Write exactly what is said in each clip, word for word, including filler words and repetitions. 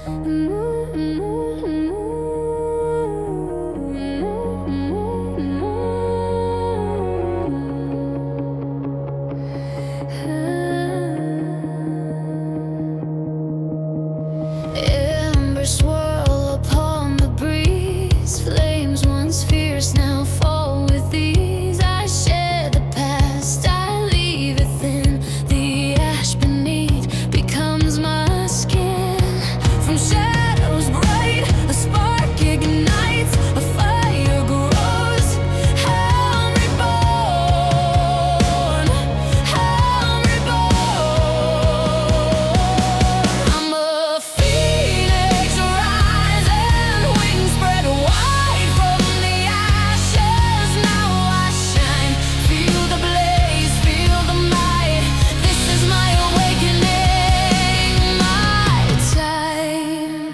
Embers swirl upon the breeze. Flames once fierce now fall with ease. I share the past, I leave it thin. The ash beneath becomes my skin. From shadows bright, a spark ignites, a fire grows. I'm reborn, I'm reborn. I'm a phoenix rising, wings spread wide from the ashes. Now I shine, feel the blaze, feel the might. This is my awakening, my time.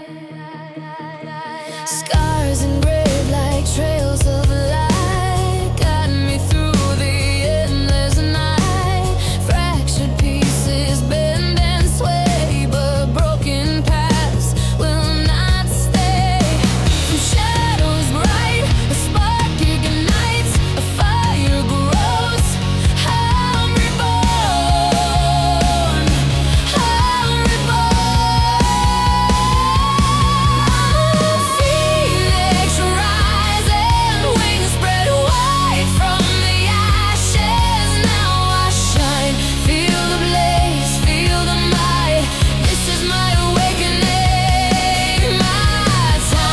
Scars engraved like trails of light guide me through the endless night. Fractured pieces bend and sway, but broken paths will not stay. From shadows bright, a spark ignites, a fire grows. I'm reborn, I'm reborn. Phoenix rising, wings spread wide from the ashes. Now I shine, feel the blaze, feel the might. This is my awakening, my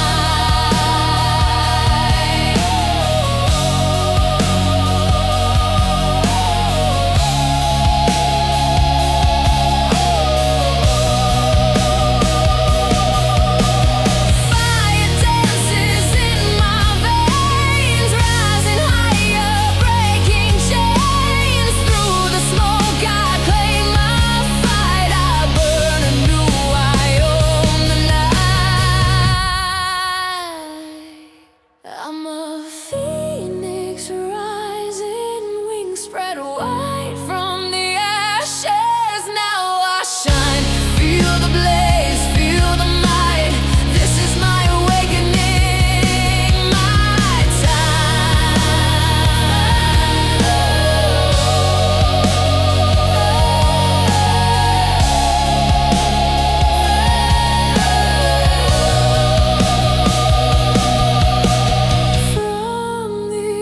time. Fire dances in my veins, rising higher, breaking chains. Through the smoke I claim my fight. I burn anew, I own the night. I'm a phoenix rising, wings spread wide from the ashes. Now I shine, feel the blaze, feel the might. This is my awakening, my time. From the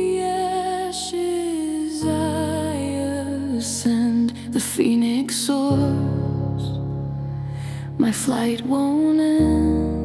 ashes I ascend. The phoenix soars, my flight won't end.